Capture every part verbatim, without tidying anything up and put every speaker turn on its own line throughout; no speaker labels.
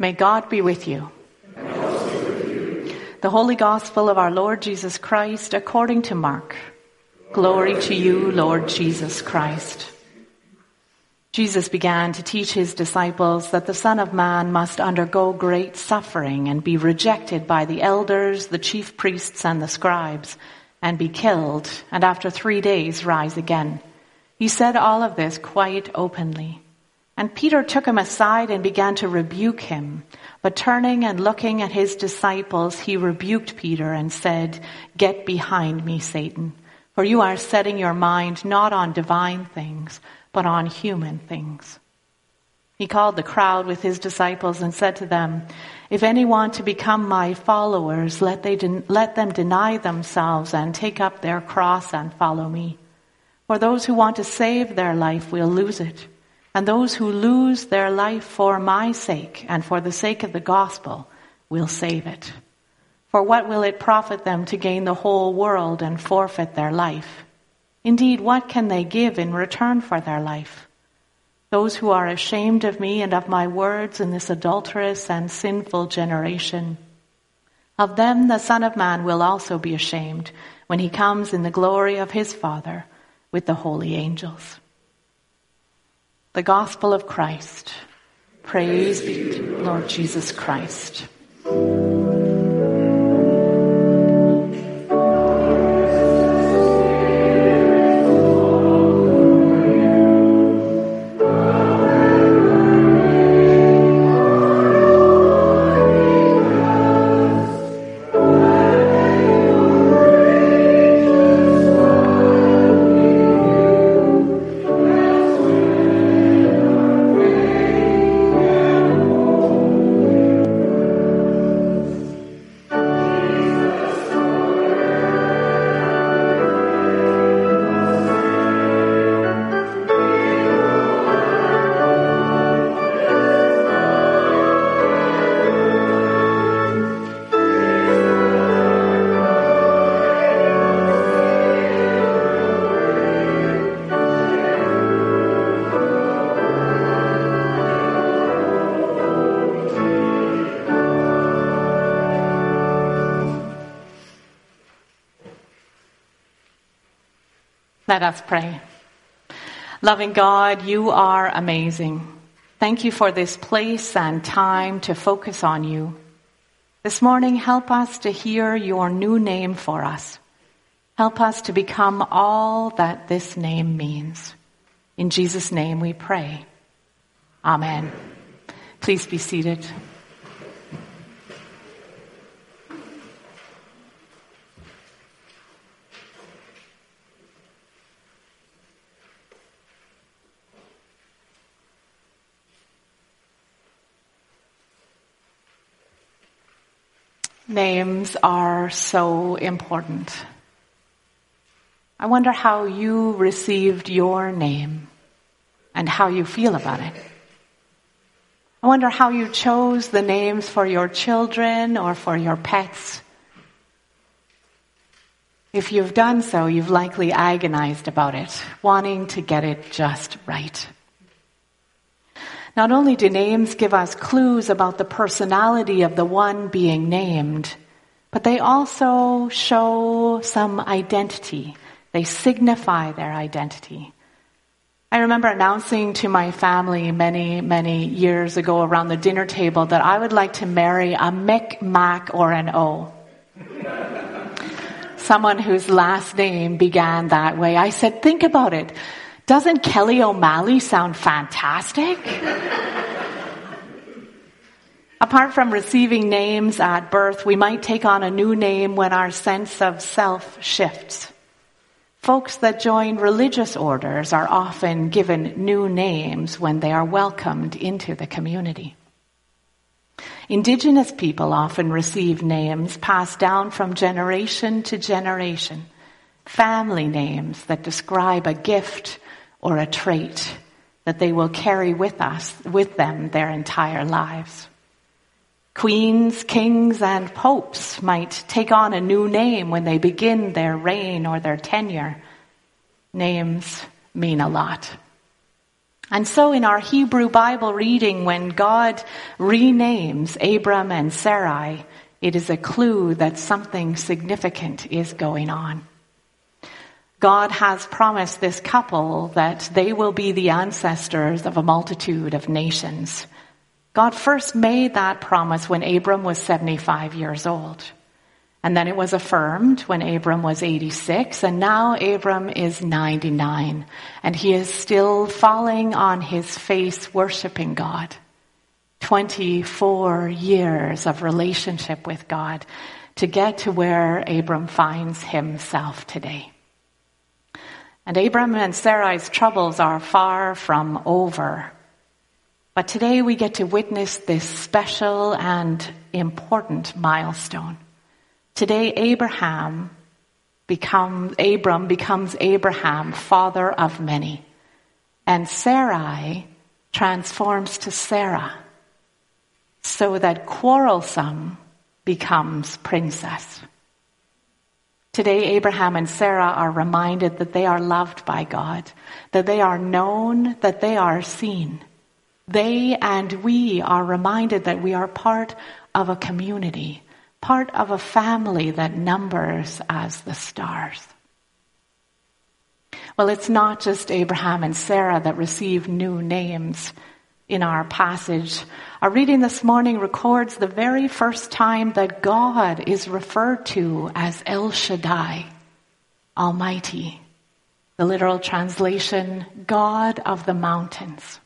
May God be with you.
And also with you.
The Holy Gospel of our Lord Jesus Christ according to Mark. Glory to you, Lord Jesus Christ. Jesus began to teach his disciples that the Son of Man must undergo great suffering and be rejected by the elders, the chief priests, and the scribes, and be killed, and after three days rise again. He said all of this quite openly. And Peter took him aside and began to rebuke him. But turning and looking at his disciples, he rebuked Peter and said, "Get behind me, Satan, for you are setting your mind not on divine things, but on human things." He called the crowd with his disciples and said to them, "If any want to become my followers, let they den- let them deny themselves and take up their cross and follow me. For those who want to save their life will lose it, and those who lose their life for my sake and for the sake of the gospel will save it. For what will it profit them to gain the whole world and forfeit their life? Indeed, what can they give in return for their life? Those who are ashamed of me and of my words in this adulterous and sinful generation, of them the Son of Man will also be ashamed when he comes in the glory of his Father with the holy angels." The Gospel of Christ. Praise be to you, Lord Jesus Christ. Let us pray. Loving God, you are amazing. Thank you for this place and time to focus on you. This morning, help us to hear your new name for us. Help us to become all that this name means. In Jesus' name we pray. Amen. Please be seated. Names are so important. I wonder how you received your name and how you feel about it. I wonder how you chose the names for your children or for your pets. If you've done so, you've likely agonized about it, wanting to get it just right. Not only do names give us clues about the personality of the one being named, but they also show some identity. They signify their identity. I remember announcing to my family many, many years ago around the dinner table that I would like to marry a Mick, Mac, or an O. Someone whose last name began that way. I said, think about it. Doesn't Kelly O'Malley sound fantastic? Apart from receiving names at birth, we might take on a new name when our sense of self shifts. Folks that join religious orders are often given new names when they are welcomed into the community. Indigenous people often receive names passed down from generation to generation, family names that describe a gift or a trait that they will carry with us, with them their entire lives. Queens, kings, and popes might take on a new name when they begin their reign or their tenure. Names mean a lot. And so in our Hebrew Bible reading, when God renames Abram and Sarai, it is a clue that something significant is going on. God has promised this couple that they will be the ancestors of a multitude of nations. God first made that promise when Abram was seventy-five years old. And then it was affirmed when Abram was eighty-six, and now Abram is ninety-nine, and he is still falling on his face worshiping God. twenty-four years of relationship with God to get to where Abram finds himself today. And Abram and Sarai's troubles are far from over. But today we get to witness this special and important milestone. Today Abraham becomes, Abram becomes Abraham, father of many. And Sarai transforms to Sarah, so that quarrelsome becomes princess. Today, Abraham and Sarah are reminded that they are loved by God, that they are known, that they are seen. They and we are reminded that we are part of a community, part of a family that numbers as the stars. Well, it's not just Abraham and Sarah that receive new names in our passage. Our reading this morning records the very first time that God is referred to as El Shaddai, Almighty. The literal translation, God of the mountains.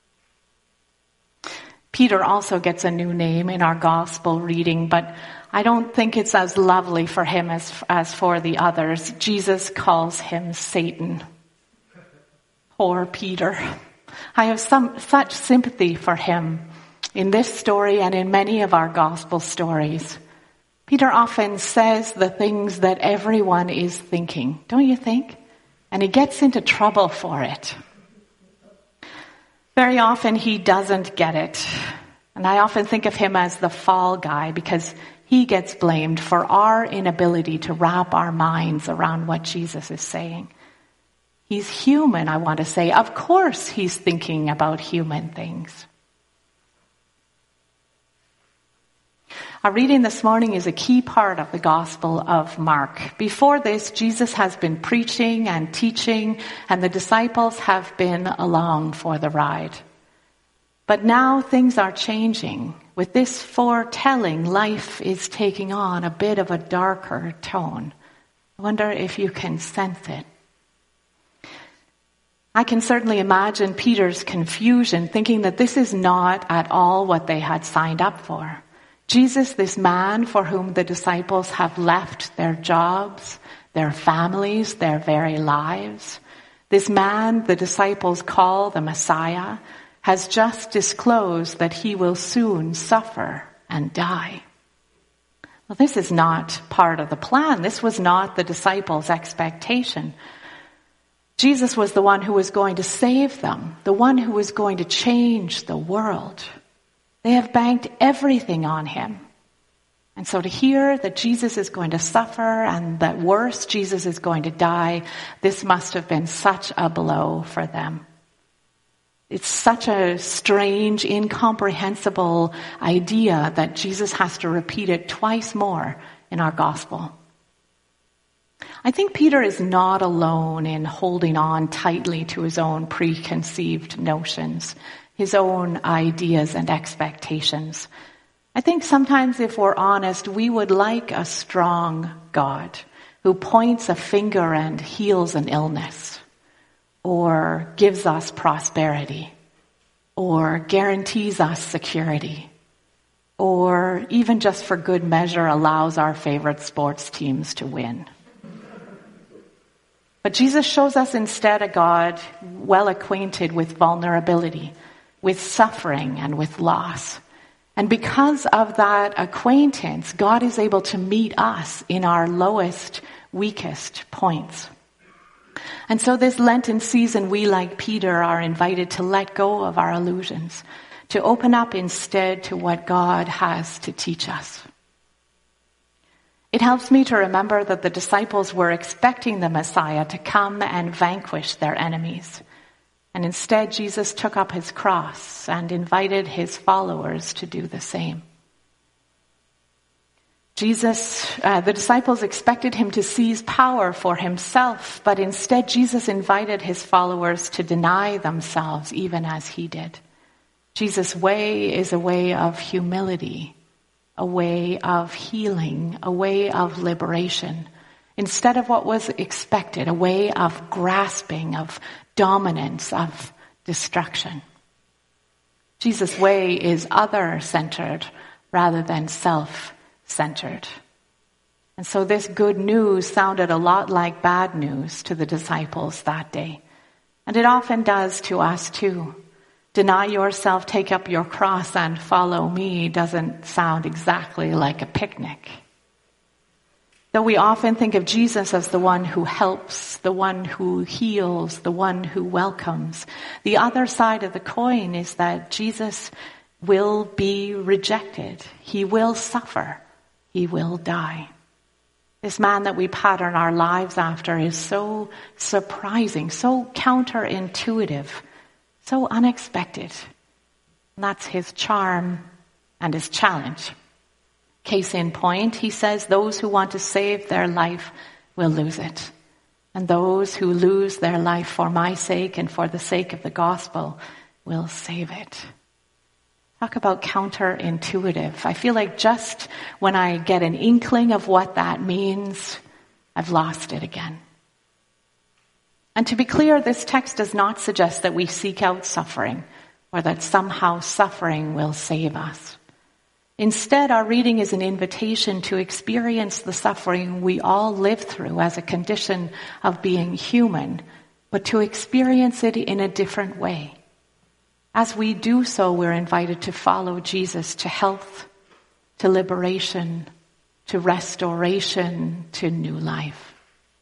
Peter also gets a new name in our gospel reading, but I don't think it's as lovely for him as, as for the others. Jesus calls him Satan. Poor Peter. I have some such sympathy for him in this story and in many of our gospel stories. Peter often says the things that everyone is thinking, don't you think? And he gets into trouble for it. Very often he doesn't get it. And I often think of him as the fall guy because he gets blamed for our inability to wrap our minds around what Jesus is saying. He's human, I want to say. Of course he's thinking about human things. Our reading this morning is a key part of the Gospel of Mark. Before this, Jesus has been preaching and teaching, and the disciples have been along for the ride. But now things are changing. With this foretelling, life is taking on a bit of a darker tone. I wonder if you can sense it. I can certainly imagine Peter's confusion, thinking that this is not at all what they had signed up for. Jesus, this man for whom the disciples have left their jobs, their families, their very lives. This man the disciples call the Messiah has just disclosed that he will soon suffer and die. Well, this is not part of the plan. This was not the disciples' expectation. Jesus was the one who was going to save them, the one who was going to change the world. They have banked everything on him. And so to hear that Jesus is going to suffer and that worse, Jesus is going to die, this must have been such a blow for them. It's such a strange, incomprehensible idea that Jesus has to repeat it twice more in our gospel. I think Peter is not alone in holding on tightly to his own preconceived notions, his own ideas and expectations. I think sometimes, if we're honest, we would like a strong God who points a finger and heals an illness, or gives us prosperity, or guarantees us security, or even just for good measure allows our favorite sports teams to win. But Jesus shows us instead a God well acquainted with vulnerability, with suffering, and with loss. And because of that acquaintance, God is able to meet us in our lowest, weakest points. And so this Lenten season, we, like Peter, are invited to let go of our illusions, to open up instead to what God has to teach us. It helps me to remember that the disciples were expecting the Messiah to come and vanquish their enemies. And instead, Jesus took up his cross and invited his followers to do the same. Jesus, uh, the disciples expected him to seize power for himself, but instead Jesus invited his followers to deny themselves even as he did. Jesus' way is a way of humility, a way of healing, a way of liberation. Instead of what was expected, a way of grasping, of dominance, of destruction. Jesus' way is other-centered rather than self-centered. And so this good news sounded a lot like bad news to the disciples that day. And it often does to us too. Deny yourself, take up your cross, and follow me doesn't sound exactly like a picnic. Though we often think of Jesus as the one who helps, the one who heals, the one who welcomes, the other side of the coin is that Jesus will be rejected. He will suffer. He will die. This man that we pattern our lives after is so surprising, so counterintuitive, so unexpected. And that's his charm and his challenge. Case in point, he says those who want to save their life will lose it. And those who lose their life for my sake and for the sake of the gospel will save it. Talk about counterintuitive. I feel like just when I get an inkling of what that means, I've lost it again. And to be clear, this text does not suggest that we seek out suffering or that somehow suffering will save us. Instead, our reading is an invitation to experience the suffering we all live through as a condition of being human, but to experience it in a different way. As we do so, we're invited to follow Jesus to health, to liberation, to restoration, to new life.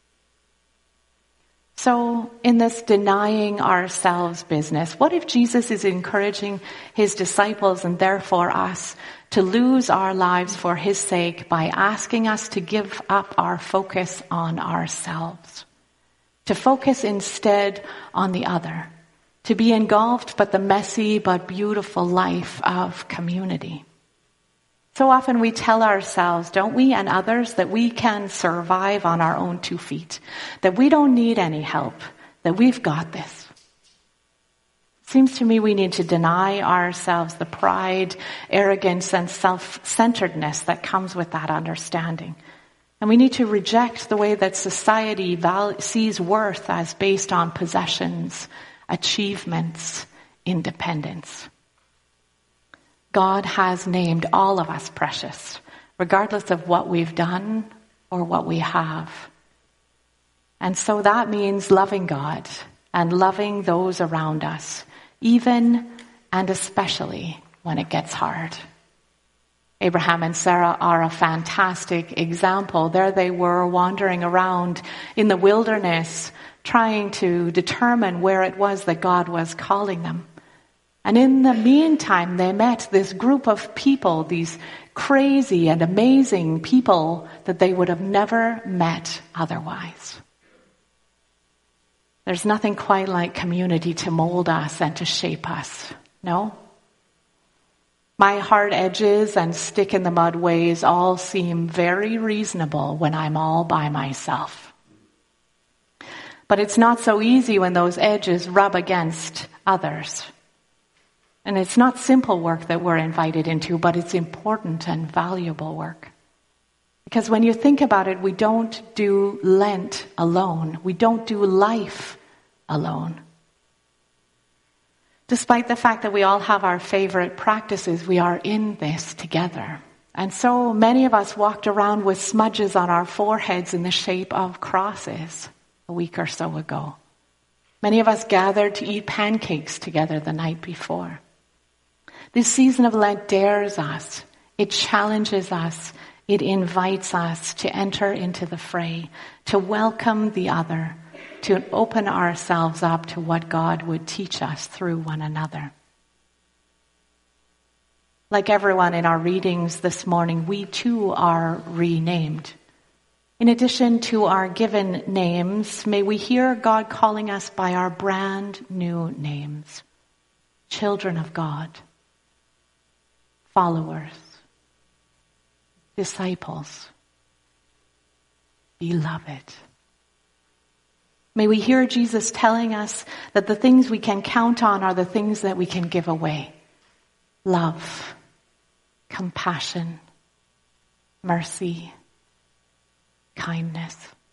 So, in this denying ourselves business, what if Jesus is encouraging his disciples and therefore us to lose our lives for his sake by asking us to give up our focus on ourselves, to focus instead on the other, to be engulfed by the messy but beautiful life of community? So often we tell ourselves, don't we, and others, that we can survive on our own two feet, that we don't need any help, that we've got this. Seems to me we need to deny ourselves the pride, arrogance, and self-centeredness that comes with that understanding. And we need to reject the way that society val- sees worth as based on possessions, achievements, independence. God has named all of us precious, regardless of what we've done or what we have. And so that means loving God and loving those around us, even and especially when it gets hard. Abraham and Sarah are a fantastic example. There they were wandering around in the wilderness, trying to determine where it was that God was calling them. And in the meantime, they met this group of people, these crazy and amazing people that they would have never met otherwise. There's nothing quite like community to mold us and to shape us, no? My hard edges and stick in the mud ways all seem very reasonable when I'm all by myself. But it's not so easy when those edges rub against others. And it's not simple work that we're invited into, but it's important and valuable work. Because when you think about it, we don't do Lent alone. We don't do life alone. Despite the fact that we all have our favorite practices, we are in this together. And so many of us walked around with smudges on our foreheads in the shape of crosses a week or so ago. Many of us gathered to eat pancakes together the night before. This season of Lent dares us. It challenges us. It invites us to enter into the fray, to welcome the other, to open ourselves up to what God would teach us through one another. Like everyone in our readings this morning, we too are renamed. In addition to our given names, may we hear God calling us by our brand new names. Children of God, followers, disciples, beloved. May we hear Jesus telling us that the things we can count on are the things that we can give away. Love, compassion, mercy, kindness.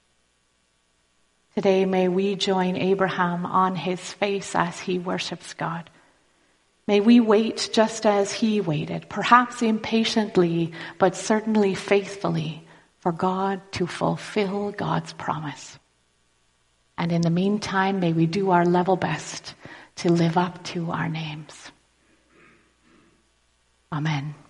Today, may we join Abraham on his face as he worships God. May we wait just as he waited, perhaps impatiently, but certainly faithfully, for God to fulfill God's promise. And in the meantime, may we do our level best to live up to our names. Amen.